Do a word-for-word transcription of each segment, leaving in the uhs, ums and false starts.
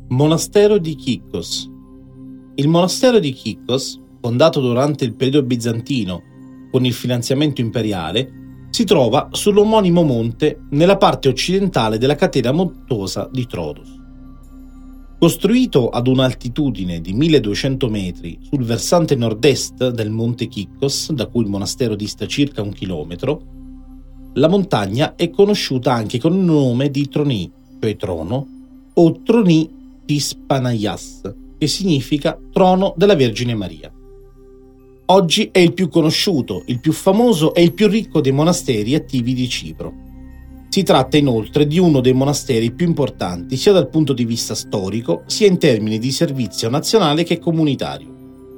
Monastero di Kikkos. Il monastero di Kikkos, fondato durante il periodo bizantino con il finanziamento imperiale, si trova sull'omonimo monte nella parte occidentale della catena montuosa di Troodos. Costruito ad un'altitudine di milleduecento metri sul versante nord-est del monte Kikkos, da cui il monastero dista circa un chilometro, la montagna è conosciuta anche con il nome di Troni, cioè trono, o Troni tis Panaias, che significa trono della Vergine Maria. Oggi è il più conosciuto, il più famoso e il più ricco dei monasteri attivi di Cipro. Si tratta inoltre di uno dei monasteri più importanti sia dal punto di vista storico sia in termini di servizio nazionale che comunitario.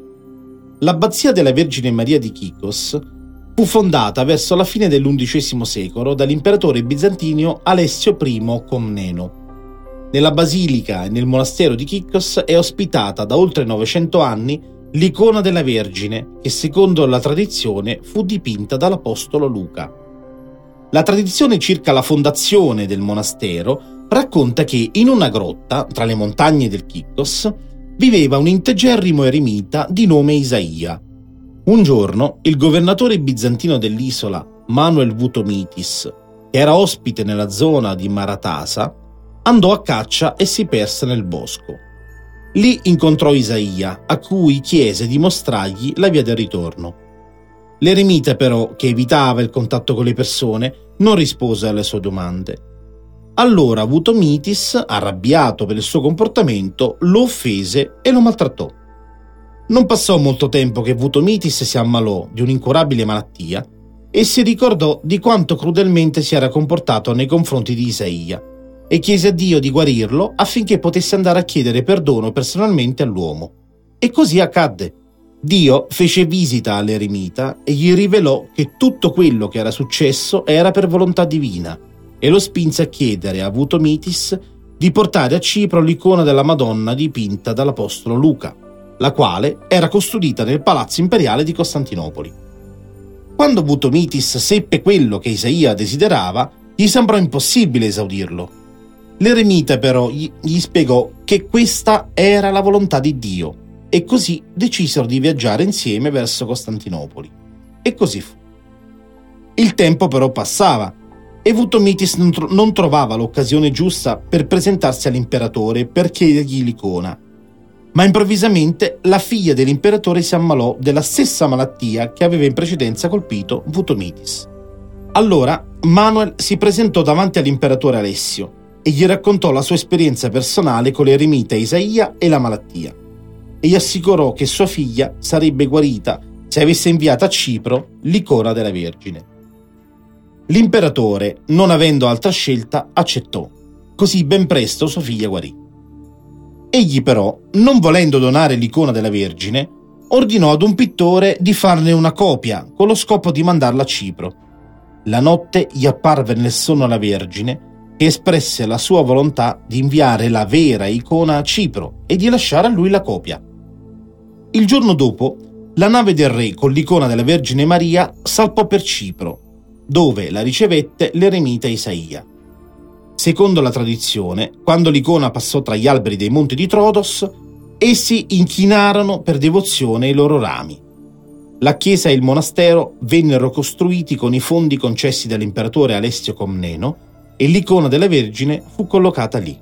L'abbazia della Vergine Maria di Kikkos fu fondata verso la fine dell'undicesimo secolo dall'imperatore bizantino Alessio I Comneno. Nella basilica e nel monastero di Kikkos è ospitata da oltre novecento anni l'icona della Vergine, che secondo la tradizione fu dipinta dall'apostolo Luca. La tradizione circa la fondazione del monastero racconta che in una grotta tra le montagne del Kikkos viveva un integerrimo eremita di nome Isaia. Un giorno il governatore bizantino dell'isola, Manuel Vutomitis, che era ospite nella zona di Maratasa, andò a caccia e si perse nel bosco. Lì incontrò Isaia, a cui chiese di mostrargli la via del ritorno. L'eremita però, che evitava il contatto con le persone, non rispose alle sue domande. Allora Vutomitis, arrabbiato per il suo comportamento, lo offese e lo maltrattò. Non passò molto tempo che Vutomitis si ammalò di un'incurabile malattia e si ricordò di quanto crudelmente si era comportato nei confronti di Isaia e chiese a Dio di guarirlo affinché potesse andare a chiedere perdono personalmente all'uomo. E così accadde. Dio fece visita all'eremita e gli rivelò che tutto quello che era successo era per volontà divina e lo spinse a chiedere a Vutomitis di portare a Cipro l'icona della Madonna dipinta dall'apostolo Luca, la quale era custodita nel palazzo imperiale di Costantinopoli. Quando Vutomitis seppe quello che Isaia desiderava, gli sembrò impossibile esaudirlo. L'eremita però gli, gli spiegò che questa era la volontà di Dio e così decisero di viaggiare insieme verso Costantinopoli. E così fu. Il tempo però passava e Vutomitis non, tro- non trovava l'occasione giusta per presentarsi all'imperatore per chiedergli l'icona. Ma improvvisamente la figlia dell'imperatore si ammalò della stessa malattia che aveva in precedenza colpito Vutomitis. Allora Manuel si presentò davanti all'imperatore Alessio e gli raccontò la sua esperienza personale con l'eremita Isaia e la malattia, e gli assicurò che sua figlia sarebbe guarita se avesse inviato a Cipro l'icona della Vergine. L'imperatore, non avendo altra scelta, accettò. Così ben presto sua figlia guarì. Egli però, non volendo donare l'icona della Vergine, ordinò ad un pittore di farne una copia con lo scopo di mandarla a Cipro. La notte gli apparve nel sonno la Vergine, che espresse la sua volontà di inviare la vera icona a Cipro e di lasciare a lui la copia. Il giorno dopo, la nave del re con l'icona della Vergine Maria salpò per Cipro, dove la ricevette l'eremita Isaia. Secondo la tradizione, quando l'icona passò tra gli alberi dei monti di Troodos, essi inchinarono per devozione i loro rami. La chiesa e il monastero vennero costruiti con i fondi concessi dall'imperatore Alessio Comneno e l'icona della Vergine fu collocata lì.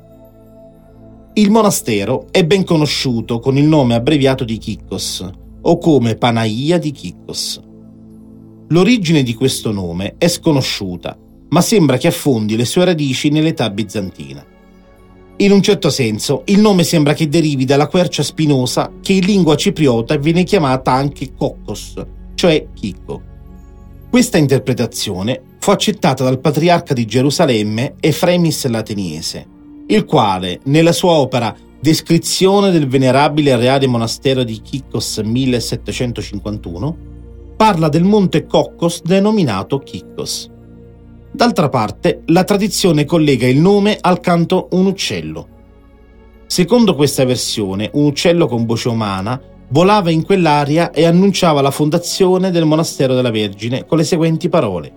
Il monastero è ben conosciuto con il nome abbreviato di Kikkos o come Panaia di Kikkos. L'origine di questo nome è sconosciuta, ma sembra che affondi le sue radici nell'età bizantina. In un certo senso, il nome sembra che derivi dalla quercia spinosa che in lingua cipriota viene chiamata anche Kokkos, cioè chicco. Questa interpretazione fu accettata dal patriarca di Gerusalemme Efremis l'Ateniese, il quale, nella sua opera Descrizione del venerabile e reale monastero di Kikkos millesettecentocinquantuno, parla del monte Kokkos denominato Kikkos. D'altra parte, la tradizione collega il nome al canto un uccello. Secondo questa versione, un uccello con voce umana volava in quell'aria e annunciava la fondazione del monastero della Vergine con le seguenti parole: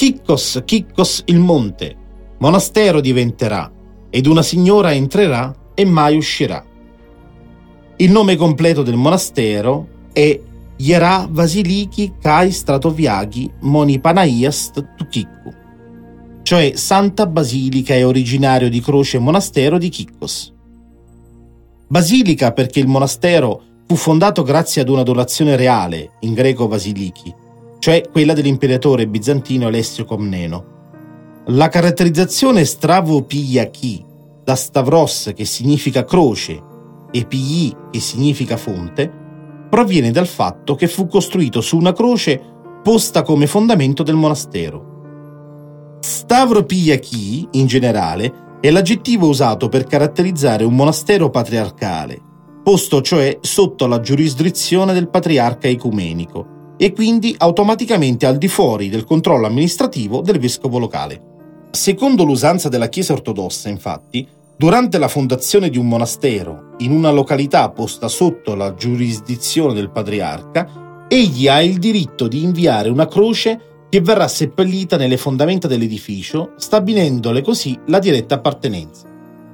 Kikkos, Kikkos il monte, monastero diventerà, ed una signora entrerà e mai uscirà. Il nome completo del monastero è Hiera Vasiliki Kai Stratoviagi Moni Panaiast Tukikku, cioè Santa Basilica e originario di Croce Monastero di Kikkos. Basilica perché il monastero fu fondato grazie ad una donazione reale, in greco Vasiliki, cioè quella dell'imperatore bizantino Alessio Comneno. La caratterizzazione Stravopiyaki, da Stavros che significa croce e Pii che significa fonte, proviene dal fatto che fu costruito su una croce posta come fondamento del monastero. Stavropiyaki, in generale, è l'aggettivo usato per caratterizzare un monastero patriarcale, posto cioè sotto la giurisdizione del patriarca ecumenico e quindi automaticamente al di fuori del controllo amministrativo del vescovo locale. Secondo l'usanza della Chiesa ortodossa, infatti, durante la fondazione di un monastero in una località posta sotto la giurisdizione del patriarca, egli ha il diritto di inviare una croce che verrà seppellita nelle fondamenta dell'edificio, stabilendole così la diretta appartenenza.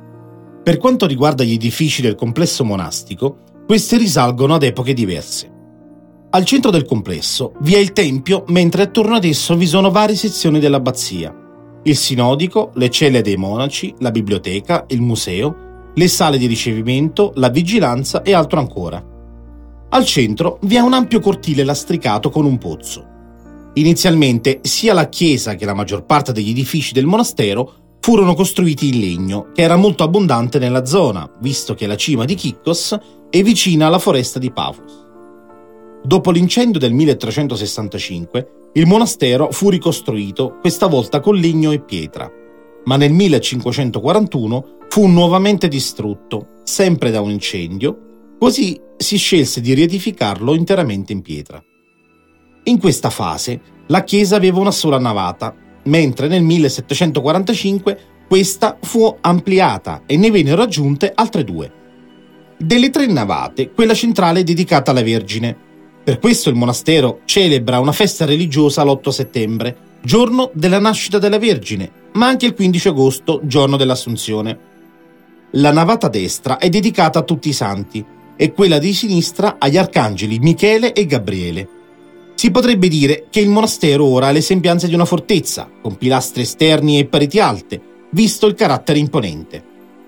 Per quanto riguarda gli edifici del complesso monastico, questi risalgono ad epoche diverse. Al centro del complesso vi è il tempio, mentre attorno ad esso vi sono varie sezioni dell'abbazia: il sinodico, le celle dei monaci, la biblioteca, il museo, le sale di ricevimento, la vigilanza e altro ancora. Al centro vi è un ampio cortile lastricato con un pozzo. Inizialmente sia la chiesa che la maggior parte degli edifici del monastero furono costruiti in legno, che era molto abbondante nella zona, visto che la cima di Kikkos è vicina alla foresta di Pavos. Dopo l'incendio del milletrecentosessantacinque, il monastero fu ricostruito, questa volta con legno e pietra, ma nel millecinquecentoquarantuno fu nuovamente distrutto, sempre da un incendio, così si scelse di riedificarlo interamente in pietra. In questa fase la chiesa aveva una sola navata, mentre nel millesettecentoquarantacinque questa fu ampliata e ne vennero aggiunte altre due. Delle tre navate, quella centrale è dedicata alla Vergine. Per questo il monastero celebra una festa religiosa l'otto settembre, giorno della nascita della Vergine, ma anche il quindici agosto, giorno dell'Assunzione. La navata destra è dedicata a tutti i santi e quella di sinistra agli arcangeli Michele e Gabriele. Si potrebbe dire che il monastero ora ha le sembianze di una fortezza, con pilastri esterni e pareti alte, visto il carattere imponente.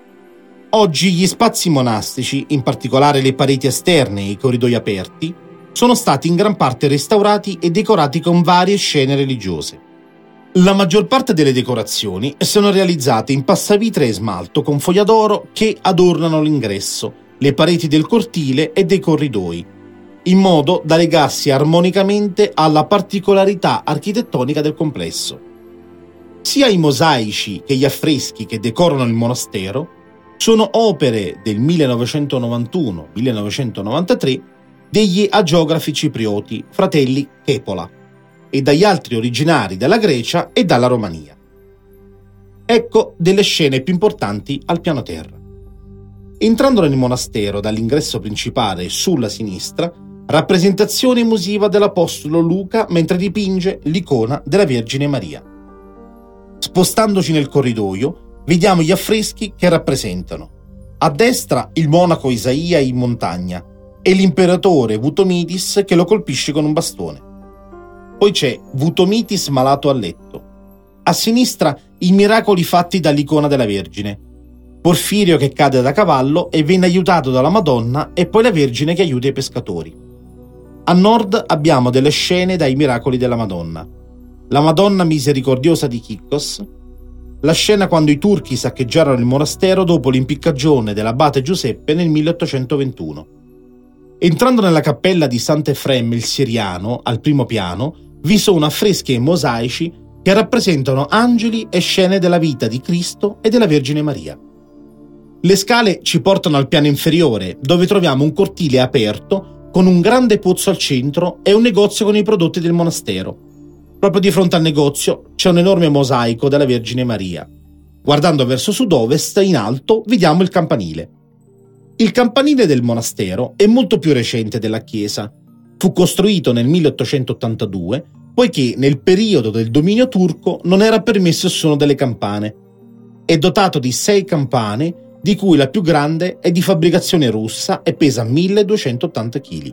Oggi gli spazi monastici, in particolare le pareti esterne e i corridoi aperti, sono stati in gran parte restaurati e decorati con varie scene religiose. La maggior parte delle decorazioni sono realizzate in passavitre e smalto con foglia d'oro che adornano l'ingresso, le pareti del cortile e dei corridoi, in modo da legarsi armonicamente alla particolarità architettonica del complesso. Sia i mosaici che gli affreschi che decorano il monastero sono opere del millenovecentonovantuno millenovecentonovantatré degli agiografi ciprioti, fratelli Chepola, e dagli altri originari dalla Grecia e dalla Romania. Ecco delle scene più importanti al piano terra. Entrando nel monastero dall'ingresso principale sulla sinistra, rappresentazione musiva dell'apostolo Luca mentre dipinge l'icona della Vergine Maria. Spostandoci nel corridoio, vediamo gli affreschi che rappresentano: a destra il monaco Isaia in montagna e l'imperatore Vutomitis che lo colpisce con un bastone. Poi c'è Vutomitis malato a letto. A sinistra i miracoli fatti dall'icona della Vergine. Porfirio che cade da cavallo e viene aiutato dalla Madonna e poi la Vergine che aiuta i pescatori. A nord abbiamo delle scene dai miracoli della Madonna. La Madonna misericordiosa di Kikkos, la scena quando i turchi saccheggiarono il monastero dopo l'impiccagione dell'abate Giuseppe nel milleottocentoventuno. Entrando nella cappella di Sant'Efrem il Siriano, al primo piano, vi sono affreschi e mosaici che rappresentano angeli e scene della vita di Cristo e della Vergine Maria. Le scale ci portano al piano inferiore, dove troviamo un cortile aperto con un grande pozzo al centro e un negozio con i prodotti del monastero. Proprio di fronte al negozio c'è un enorme mosaico della Vergine Maria. Guardando verso sud-ovest, in alto, vediamo il campanile. Il campanile del monastero è molto più recente della chiesa. Fu costruito nel milleottocentottantadue, poiché nel periodo del dominio turco non era permesso il suono delle campane. È dotato di sei campane di cui la più grande è di fabbricazione russa e pesa milleduecentottanta chili.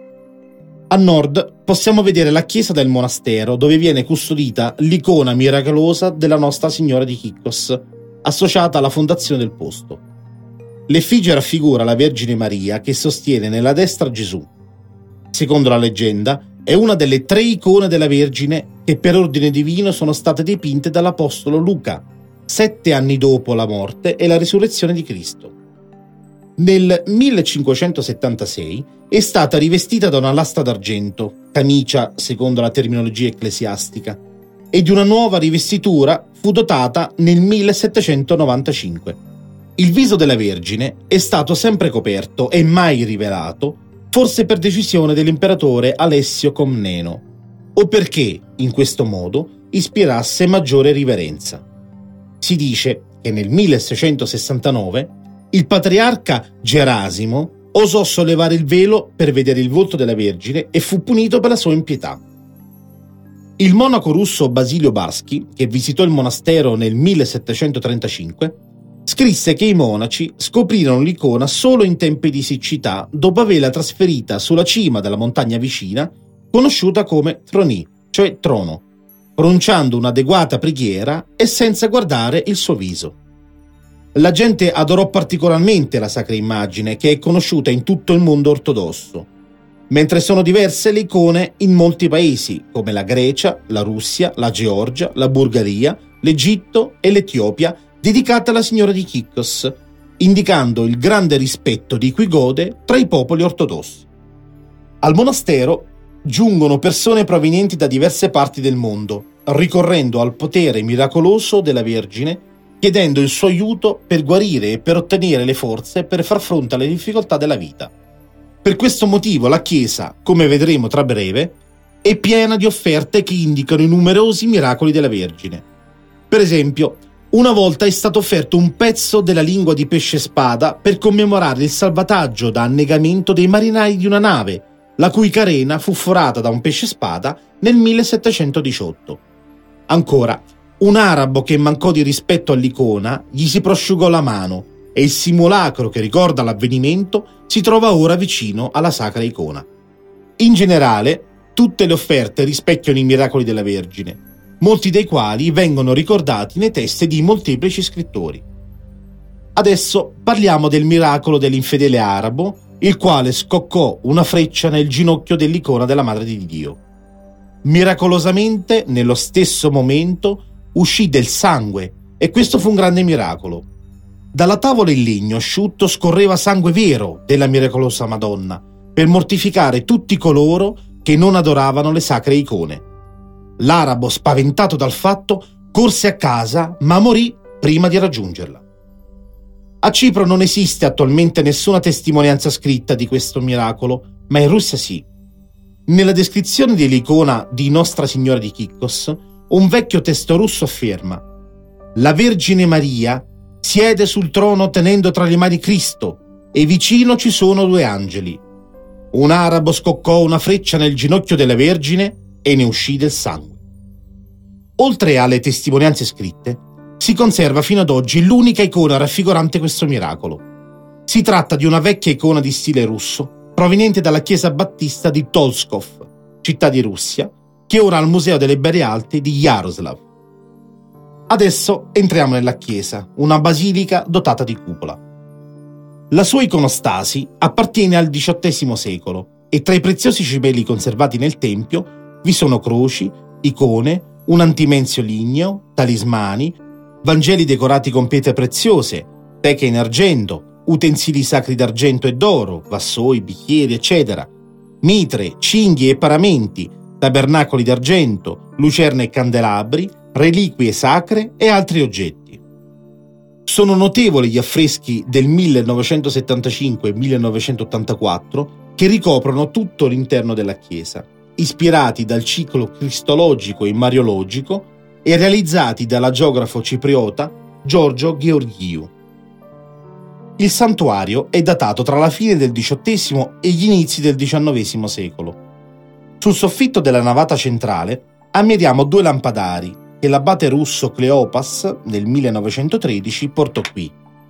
A nord possiamo vedere la chiesa del monastero dove viene custodita l'icona miracolosa della Nostra Signora di Chikkos, associata alla fondazione del posto. L'effigie raffigura la Vergine Maria che sostiene nella destra Gesù. Secondo la leggenda, è una delle tre icone della Vergine che per ordine divino sono state dipinte dall'apostolo Luca, sette anni dopo la morte e la risurrezione di Cristo. Nel millecinquecentosettantasei è stata rivestita da una lastra d'argento, camicia secondo la terminologia ecclesiastica, e di una nuova rivestitura fu dotata nel millesettecentonovantacinque. Il viso della Vergine è stato sempre coperto e mai rivelato, forse per decisione dell'imperatore Alessio Comneno, o perché, in questo modo, ispirasse maggiore riverenza. Si dice che nel milleseicentosessantanove il patriarca Gerasimo osò sollevare il velo per vedere il volto della Vergine e fu punito per la sua impietà. Il monaco russo Basilio Barsky, che visitò il monastero nel millesettecentotrentacinque, scrisse che i monaci scoprirono l'icona solo in tempi di siccità dopo averla trasferita sulla cima della montagna vicina, conosciuta come Troni, cioè trono, pronunciando un'adeguata preghiera e senza guardare il suo viso. La gente adorò particolarmente la sacra immagine, che è conosciuta in tutto il mondo ortodosso, mentre sono diverse le icone in molti paesi, come la Grecia, la Russia, la Georgia, la Bulgaria, l'Egitto e l'Etiopia, dedicate alla Signora di Chikkos, indicando il grande rispetto di cui gode tra i popoli ortodossi. Al monastero giungono persone provenienti da diverse parti del mondo, ricorrendo al potere miracoloso della Vergine, chiedendo il suo aiuto per guarire e per ottenere le forze per far fronte alle difficoltà della vita. Per questo motivo la Chiesa, come vedremo tra breve, è piena di offerte che indicano i numerosi miracoli della Vergine. Per esempio, una volta è stato offerto un pezzo della lingua di pesce spada per commemorare il salvataggio da annegamento dei marinai di una nave, la cui carena fu forata da un pesce spada nel millesettecentodiciotto. Ancora, un arabo che mancò di rispetto all'icona gli si prosciugò la mano e il simulacro che ricorda l'avvenimento si trova ora vicino alla sacra icona. In generale, tutte le offerte rispecchiano i miracoli della Vergine, molti dei quali vengono ricordati nei testi di molteplici scrittori. Adesso parliamo del miracolo dell'infedele arabo, il quale scoccò una freccia nel ginocchio dell'icona della Madre di Dio. Miracolosamente, nello stesso momento, uscì del sangue, e questo fu un grande miracolo. Dalla tavola in legno asciutto scorreva sangue vero della miracolosa Madonna, per mortificare tutti coloro che non adoravano le sacre icone. L'arabo, spaventato dal fatto, corse a casa, ma morì prima di raggiungerla. A Cipro non esiste attualmente nessuna testimonianza scritta di questo miracolo, ma in Russia sì. Nella descrizione dell'icona di Nostra Signora di Chikkos, un vecchio testo russo afferma: «La Vergine Maria siede sul trono tenendo tra le mani Cristo e vicino ci sono due angeli. Un arabo scoccò una freccia nel ginocchio della Vergine e ne uscì del sangue». Oltre alle testimonianze scritte, si conserva fino ad oggi l'unica icona raffigurante questo miracolo. Si tratta di una vecchia icona di stile russo, proveniente dalla chiesa battista di Tolskov, città di Russia, che ora ha al Museo delle Berie Alte di Jaroslav. Adesso entriamo nella chiesa, una basilica dotata di cupola. La sua iconostasi appartiene al diciottesimo secolo e tra i preziosi cibelli conservati nel tempio vi sono croci, icone, un antimensio ligneo, talismani, Vangeli decorati con pietre preziose, teche in argento, utensili sacri d'argento e d'oro, vassoi, bicchieri, eccetera, mitre, cinghie e paramenti, tabernacoli d'argento, lucerne e candelabri, reliquie sacre e altri oggetti. Sono notevoli gli affreschi del millenovecentosettantacinque e millenovecentottantaquattro che ricoprono tutto l'interno della chiesa, ispirati dal ciclo cristologico e mariologico e realizzati dalla geografo cipriota Giorgio Gheorghiu. Il santuario è datato tra la fine del diciottesimo e gli inizi del diciannovesimo secolo. Sul soffitto della navata centrale ammiriamo due lampadari che l'abate russo Cleopas nel millenovecentotredici portò qui.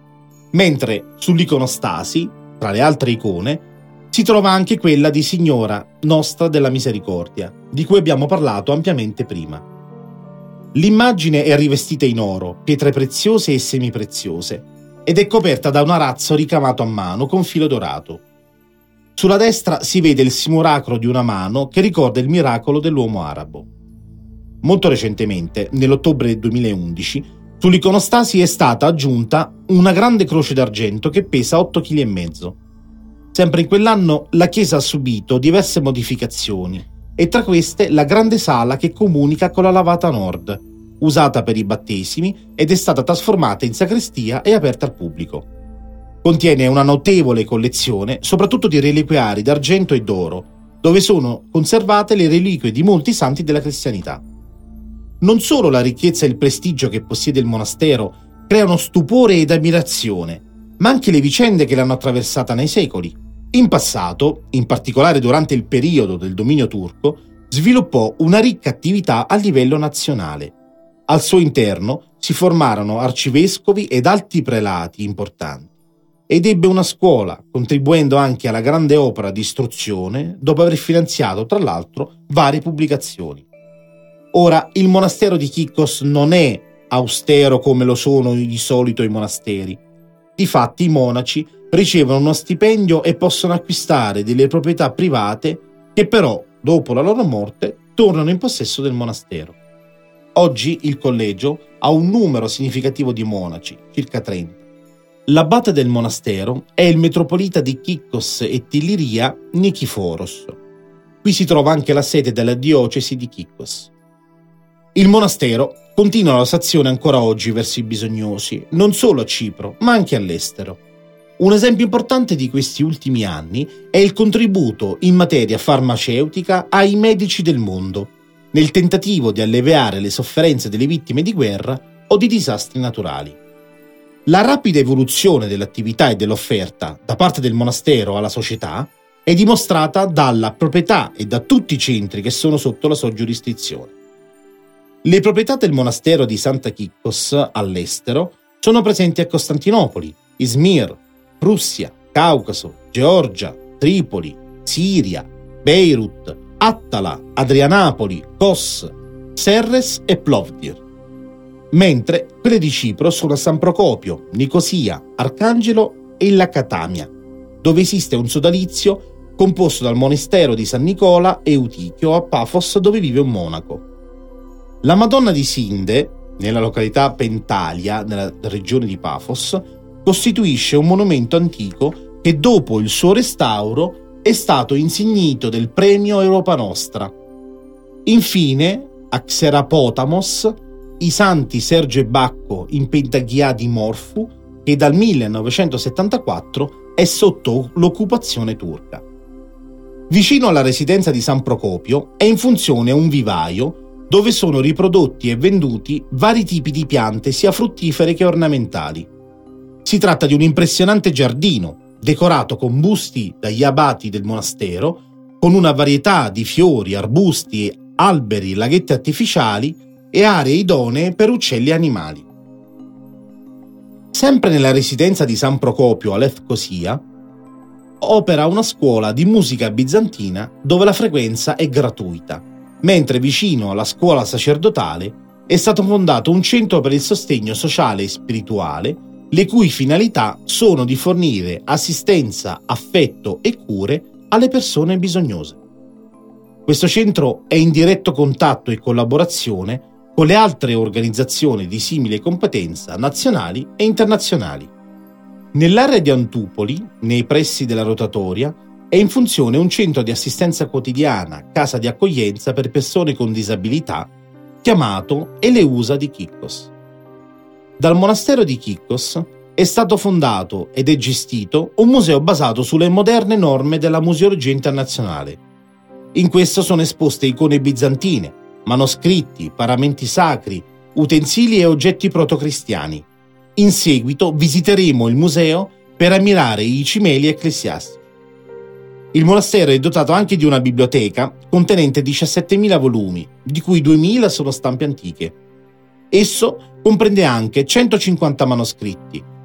mentre sull'iconostasi, tra le altre icone, si trova anche quella di Signora Nostra della Misericordia, di cui abbiamo parlato ampiamente prima. L'immagine è rivestita in oro, pietre preziose e semipreziose, ed è coperta da un arazzo ricamato a mano con filo dorato. Sulla destra si vede il simulacro di una mano che ricorda il miracolo dell'uomo arabo. Molto recentemente, nell'ottobre del duemilaundici, sull'iconostasi è stata aggiunta una grande croce d'argento che pesa otto virgola cinque chili. Sempre in quell'anno la chiesa ha subito diverse modificazioni e tra queste la grande sala che comunica con la lavata nord, usata per i battesimi ed è stata trasformata in sacrestia e aperta al pubblico. Contiene una notevole collezione, soprattutto di reliquiari d'argento e d'oro, dove sono conservate le reliquie di molti santi della cristianità. Non solo la ricchezza e il prestigio che possiede il monastero creano stupore ed ammirazione, ma anche le vicende che l'hanno attraversata nei secoli. In passato, in particolare durante il periodo del dominio turco, sviluppò una ricca attività a livello nazionale. Al suo interno si formarono arcivescovi ed alti prelati importanti ed ebbe una scuola, contribuendo anche alla grande opera di istruzione dopo aver finanziato, tra l'altro, varie pubblicazioni. Ora, il monastero di Chikkos non è austero come lo sono di solito i monasteri. Difatti i monaci ricevono uno stipendio e possono acquistare delle proprietà private che però, dopo la loro morte, tornano in possesso del monastero. Oggi il collegio ha un numero significativo di monaci, circa trenta. L'abate del monastero è il metropolita di Chikkos e Tiliria Nikiforos. Qui si trova anche la sede della diocesi di Chikkos. Il monastero continua la sua azione ancora oggi verso i bisognosi, non solo a Cipro, ma anche all'estero. Un esempio importante di questi ultimi anni è il contributo in materia farmaceutica ai medici del mondo, nel tentativo di alleviare le sofferenze delle vittime di guerra o di disastri naturali. La rapida evoluzione dell'attività e dell'offerta da parte del monastero alla società è dimostrata dalla proprietà e da tutti i centri che sono sotto la sua giurisdizione. Le proprietà del monastero di Santa Chikkos all'estero sono presenti a Costantinopoli, Izmir, Prussia, Caucaso, Georgia, Tripoli, Siria, Beirut, Attala, Adrianapoli, Kos, Serres e Plovdiv. Mentre quelle di Cipro sono a San Procopio, Nicosia, Arcangelo e la Catamia, dove esiste un sodalizio composto dal monastero di San Nicola e Eutichio a Pafos, dove vive un monaco. La Madonna di Sinde, nella località Pentalia, nella regione di Pafos, costituisce un monumento antico che dopo il suo restauro è stato insignito del premio Europa Nostra. Infine, a Xerapotamos, i santi Sergio e Bacco in Pentaghia di Morfu, che dal millenovecentosettantaquattro è sotto l'occupazione turca. Vicino alla residenza di San Procopio è in funzione un vivaio dove sono riprodotti e venduti vari tipi di piante sia fruttifere che ornamentali. Si tratta di un impressionante giardino, decorato con busti dagli abati del monastero, con una varietà di fiori, arbusti, alberi, laghetti artificiali e aree idonee per uccelli e animali. Sempre nella residenza di San Procopio a Lefkosia, opera una scuola di musica bizantina dove la frequenza è gratuita, mentre vicino alla scuola sacerdotale è stato fondato un centro per il sostegno sociale e spirituale, le cui finalità sono di fornire assistenza, affetto e cure alle persone bisognose. Questo centro è in diretto contatto e collaborazione con le altre organizzazioni di simile competenza nazionali e internazionali. Nell'area di Antupoli, nei pressi della rotatoria, è in funzione un centro di assistenza quotidiana, casa di accoglienza per persone con disabilità, chiamato Eleusa di Chikkos. Dal monastero di Chikkos è stato fondato ed è gestito un museo basato sulle moderne norme della museologia internazionale. In questo sono esposte icone bizantine, manoscritti, paramenti sacri, utensili e oggetti protocristiani. In seguito visiteremo il museo per ammirare i cimeli ecclesiastici. Il monastero è dotato anche di una biblioteca contenente diciassettemila volumi, di cui duemila sono stampe antiche. Esso comprende anche centocinquanta manoscritti,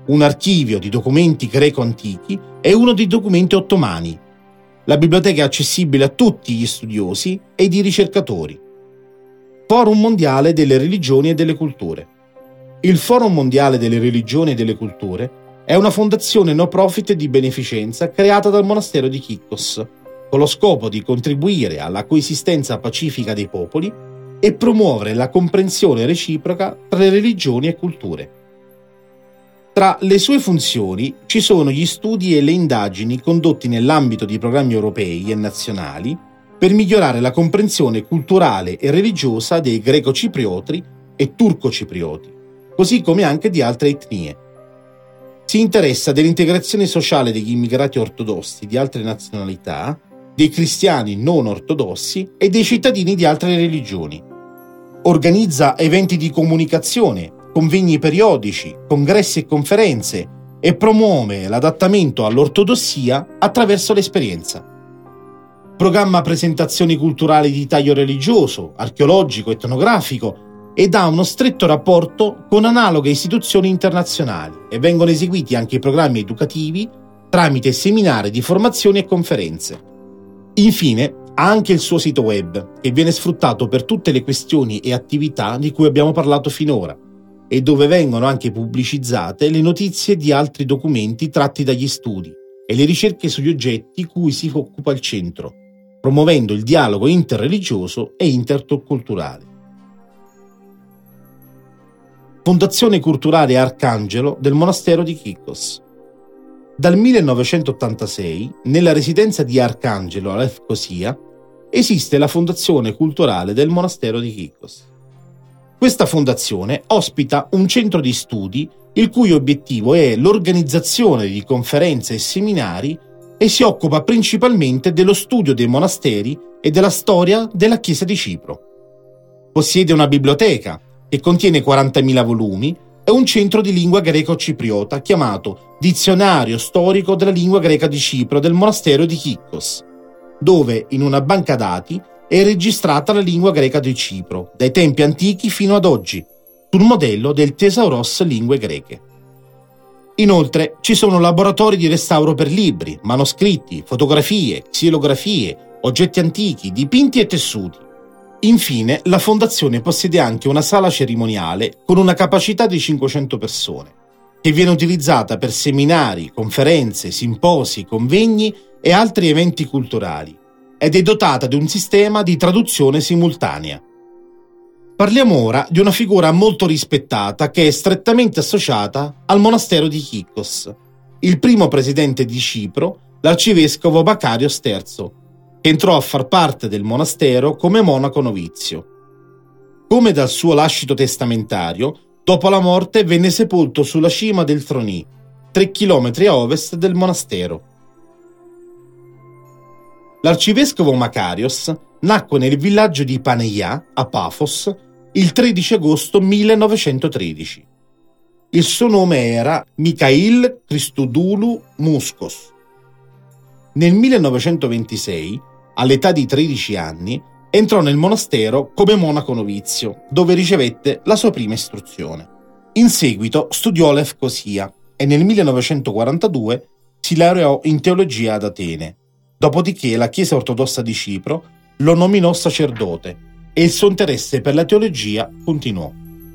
un archivio di documenti greco-antichi e uno di documenti ottomani. La biblioteca è accessibile a tutti gli studiosi e i ricercatori. Forum Mondiale delle Religioni e delle Culture. Il Forum Mondiale delle Religioni e delle Culture è una fondazione no profit di beneficenza creata dal monastero di Kykkos, con lo scopo di contribuire alla coesistenza pacifica dei popoli e promuovere la comprensione reciproca tra le religioni e culture. Tra le sue funzioni ci sono gli studi e le indagini condotti nell'ambito di programmi europei e nazionali per migliorare la comprensione culturale e religiosa dei greco-ciprioti e turco-ciprioti, così come anche di altre etnie. Si interessa dell'integrazione sociale degli immigrati ortodossi di altre nazionalità, dei cristiani non ortodossi e dei cittadini di altre religioni. Organizza eventi di comunicazione, convegni periodici, congressi e conferenze e promuove l'adattamento all'ortodossia attraverso l'esperienza. Programma presentazioni culturali di taglio religioso, archeologico, etnografico ed ha uno stretto rapporto con analoghe istituzioni internazionali e vengono eseguiti anche programmi educativi tramite seminari di formazione e conferenze. Infine, ha anche il suo sito web, che viene sfruttato per tutte le questioni e attività di cui abbiamo parlato finora, e dove vengono anche pubblicizzate le notizie di altri documenti tratti dagli studi e le ricerche sugli oggetti cui si occupa il centro, promuovendo il dialogo interreligioso e interculturale. Fondazione Culturale Arcangelo del monastero di Kykkos. Dal millenovecentottantasei, nella residenza di Arcangelo a Lefkosia, esiste la Fondazione Culturale del monastero di Kykkos. Questa fondazione ospita un centro di studi il cui obiettivo è l'organizzazione di conferenze e seminari e si occupa principalmente dello studio dei monasteri e della storia della Chiesa di Cipro. Possiede una biblioteca che contiene quarantamila volumi e un centro di lingua greco-cipriota chiamato Dizionario storico della lingua greca di Cipro del monastero di Kykkos, dove in una banca dati è registrata la lingua greca di Cipro, dai tempi antichi fino ad oggi, sul modello del Thesauros Lingue Greche. Inoltre ci sono laboratori di restauro per libri, manoscritti, fotografie, xilografie, oggetti antichi, dipinti e tessuti. Infine, la fondazione possiede anche una sala cerimoniale con una capacità di cinquecento persone, che viene utilizzata per seminari, conferenze, simposi, convegni e altri eventi culturali, ed è dotata di un sistema di traduzione simultanea. Parliamo ora di una figura molto rispettata che è strettamente associata al monastero di Kykkos, il primo presidente di Cipro, l'arcivescovo Makarios terzo, che entrò a far parte del monastero come monaco novizio. Come dal suo lascito testamentario, dopo la morte venne sepolto sulla cima del Throni, tre chilometri a ovest del monastero. L'arcivescovo Makarios nacque nel villaggio di Paneia, a Pafos, il tredici agosto millenovecentotredici. Il suo nome era Mikhail Christodoulou Muskos. Nel millenovecentoventisei, all'età di tredici anni, entrò nel monastero come monaco novizio, dove ricevette la sua prima istruzione. In seguito studiò a Lefkosia e nel millenovecentoquarantadue si laureò in teologia ad Atene. Dopodiché la Chiesa ortodossa di Cipro lo nominò sacerdote e il suo interesse per la teologia continuò.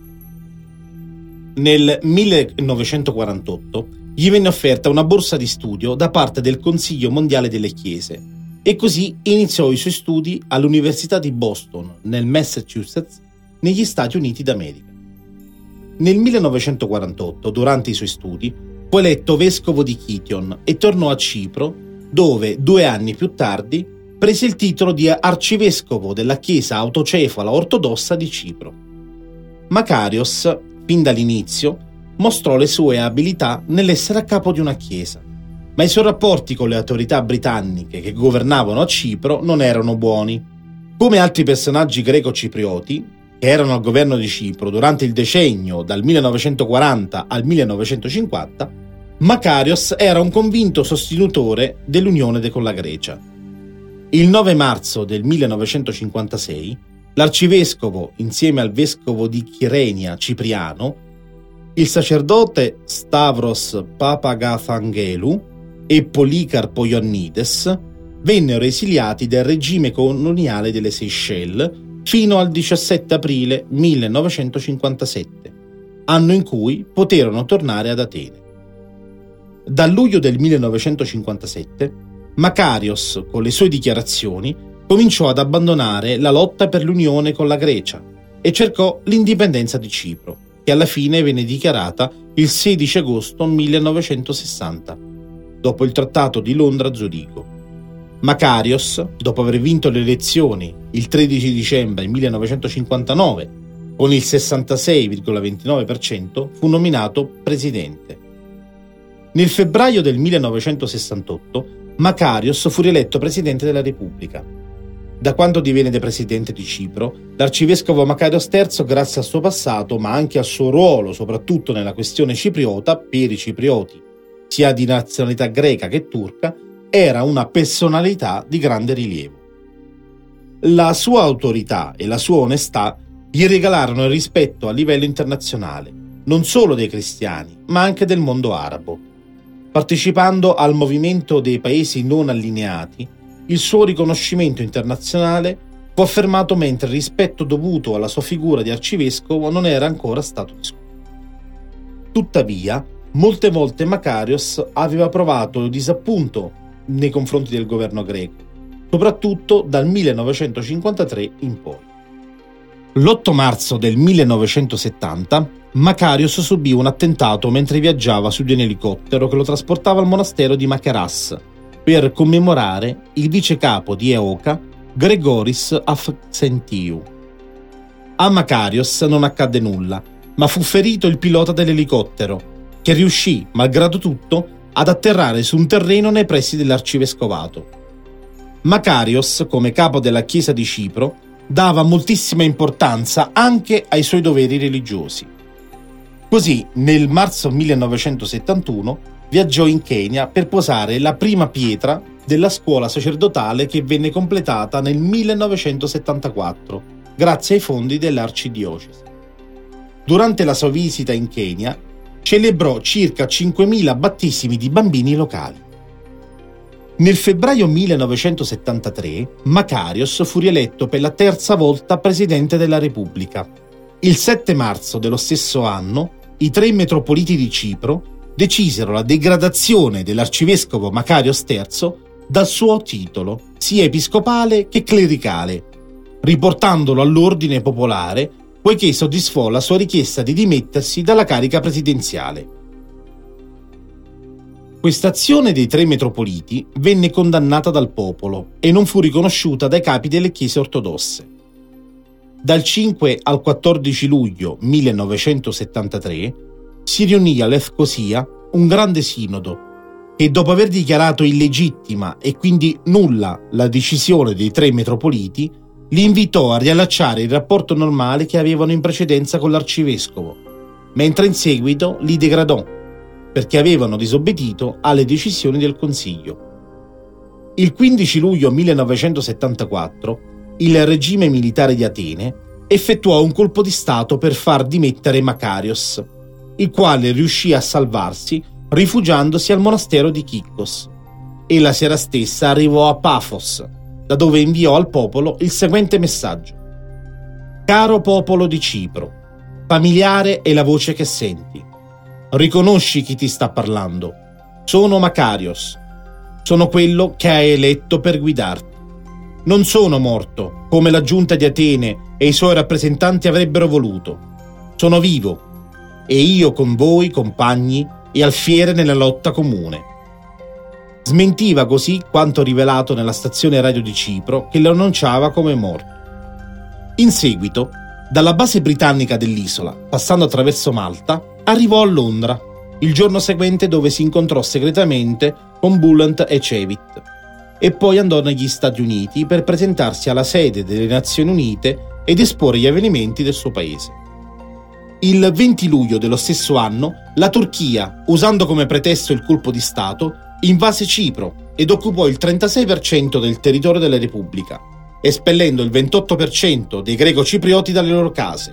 Nel millenovecentoquarantotto gli venne offerta una borsa di studio da parte del Consiglio Mondiale delle Chiese e così iniziò i suoi studi all'Università di Boston, nel Massachusetts, negli Stati Uniti d'America. Nel millenovecentoquarantotto, durante i suoi studi, fu eletto vescovo di Kition e tornò a Cipro, dove, due anni più tardi, prese il titolo di arcivescovo della Chiesa autocefala ortodossa di Cipro. Makarios, fin dall'inizio, mostrò le sue abilità nell'essere a capo di una chiesa, ma i suoi rapporti con le autorità britanniche che governavano a Cipro non erano buoni. Come altri personaggi greco-ciprioti, che erano al governo di Cipro durante il decennio dal millenovecentoquaranta al millenovecentocinquanta, Makarios era un convinto sostenitore dell'unione con la Grecia. Il nove marzo del millenovecentocinquantasei, l'arcivescovo, insieme al vescovo di Kyrenia Cipriano, il sacerdote Stavros Papagafangelou e Policarpo Ioannides vennero esiliati dal regime coloniale delle Seychelles fino al diciassette aprile millenovecentocinquantasette, anno in cui poterono tornare ad Atene. Dal luglio del millenovecentocinquantasette, Makarios, con le sue dichiarazioni, cominciò ad abbandonare la lotta per l'unione con la Grecia e cercò l'indipendenza di Cipro, che alla fine venne dichiarata il sedici agosto millenovecentosessanta, dopo il Trattato di Londra-Zurigo. Makarios, dopo aver vinto le elezioni il tredici dicembre millenovecentocinquantanove con il sessantasei virgola ventinove per cento, fu nominato presidente. Nel febbraio del millenovecentosessantotto Makarios fu rieletto presidente della Repubblica. Da quando divenne presidente di Cipro, l'arcivescovo Makarios terzo, grazie al suo passato, ma anche al suo ruolo soprattutto nella questione cipriota per i ciprioti, sia di nazionalità greca che turca, era una personalità di grande rilievo. La sua autorità e la sua onestà gli regalarono il rispetto a livello internazionale, non solo dei cristiani, ma anche del mondo arabo. Partecipando al movimento dei paesi non allineati, il suo riconoscimento internazionale fu affermato mentre il rispetto dovuto alla sua figura di arcivescovo non era ancora stato discusso. Tuttavia, molte volte Makarios aveva provato disappunto nei confronti del governo greco, soprattutto dal millenovecentocinquantatré in poi. L'otto marzo del millenovecentosettanta, Makarios subì un attentato mentre viaggiava su di un elicottero che lo trasportava al monastero di Makaras per commemorare il vicecapo di Eoka, Gregoris Afxentiu. A Makarios non accadde nulla, ma fu ferito il pilota dell'elicottero, che riuscì, malgrado tutto, ad atterrare su un terreno nei pressi dell'arcivescovato. Makarios, come capo della Chiesa di Cipro, dava moltissima importanza anche ai suoi doveri religiosi. Così, nel marzo millenovecentosettantuno, viaggiò in Kenya per posare la prima pietra della scuola sacerdotale che venne completata nel millenovecentosettantaquattro, grazie ai fondi dell'arcidiocesi. Durante la sua visita in Kenya, celebrò circa cinquemila battesimi di bambini locali. Nel febbraio millenovecentosettantatré, Makarios fu rieletto per la terza volta presidente della Repubblica. Il sette marzo dello stesso anno, i tre metropoliti di Cipro decisero la degradazione dell'arcivescovo Makarios terzo dal suo titolo, sia episcopale che clericale, riportandolo all'ordine popolare, poiché soddisfò la sua richiesta di dimettersi dalla carica presidenziale. Questa azione dei tre metropoliti venne condannata dal popolo e non fu riconosciuta dai capi delle chiese ortodosse. Dal cinque al quattordici luglio millenovecentosettantatré si riunì a Lefkosia un grande sinodo che, dopo aver dichiarato illegittima e quindi nulla la decisione dei tre metropoliti, li invitò a riallacciare il rapporto normale che avevano in precedenza con l'arcivescovo, mentre in seguito li degradò, perché avevano disobbedito alle decisioni del Consiglio. Il quindici luglio millenovecentosettantaquattro, il regime militare di Atene effettuò un colpo di stato per far dimettere Makarios, il quale riuscì a salvarsi rifugiandosi al monastero di Kikkos, e la sera stessa arrivò a Pafos, da dove inviò al popolo il seguente messaggio: «Caro popolo di Cipro, familiare è la voce che senti. Riconosci chi ti sta parlando. Sono Makarios. Sono quello che hai eletto per guidarti. Non sono morto, come la giunta di Atene e i suoi rappresentanti avrebbero voluto. Sono vivo, e io con voi, compagni, e alfiere nella lotta comune». Smentiva così quanto rivelato nella stazione radio di Cipro, che lo annunciava come morto. In seguito, dalla base britannica dell'isola, passando attraverso Malta, arrivò a Londra, il giorno seguente, dove si incontrò segretamente con Bullant e Chevit, e poi andò negli Stati Uniti per presentarsi alla sede delle Nazioni Unite ed esporre gli avvenimenti del suo paese. Il venti luglio dello stesso anno, la Turchia, usando come pretesto il colpo di Stato, invase Cipro ed occupò il trentasei per cento del territorio della Repubblica, espellendo il ventotto per cento dei greco-ciprioti dalle loro case,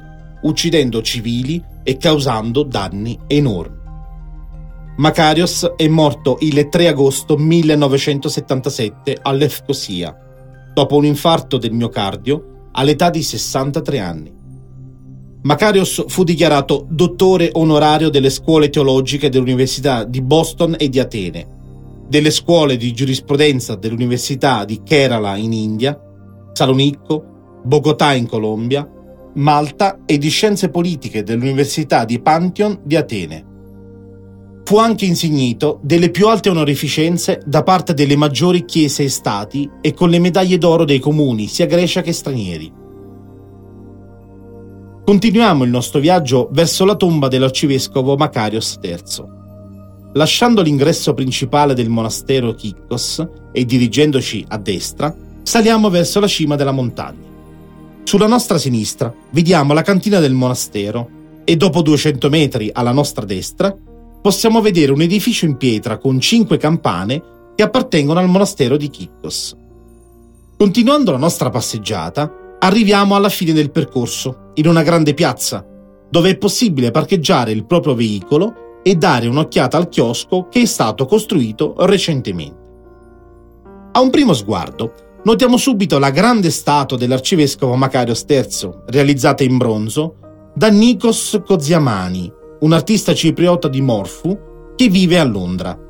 uccidendo civili e causando danni enormi. Makarios è morto il tre agosto millenovecentosettantasette a Lefkosia, dopo un infarto del miocardio all'età di sessantatré anni. Makarios fu dichiarato dottore onorario delle scuole teologiche dell'Università di Boston e di Atene, delle scuole di giurisprudenza dell'Università di Kerala in India, Salonicco, Bogotà in Colombia, Malta e di scienze politiche dell'Università di Pantheon di Atene. Fu anche insignito delle più alte onorificenze da parte delle maggiori chiese e stati e con le medaglie d'oro dei comuni sia Grecia che stranieri. Continuiamo il nostro viaggio verso la tomba dell'arcivescovo Makarios terzo. Lasciando l'ingresso principale del monastero Kikkos e dirigendoci a destra, saliamo verso la cima della montagna. Sulla nostra sinistra vediamo la cantina del monastero e dopo duecento metri alla nostra destra possiamo vedere un edificio in pietra con cinque campane che appartengono al monastero di Kikkos. Continuando la nostra passeggiata, arriviamo alla fine del percorso, in una grande piazza, dove è possibile parcheggiare il proprio veicolo e dare un'occhiata al chiosco che è stato costruito recentemente. A un primo sguardo, notiamo subito la grande statua dell'arcivescovo Makarios terzo, realizzata in bronzo da Nikos Koziamani, un artista cipriota di Morfu che vive a Londra.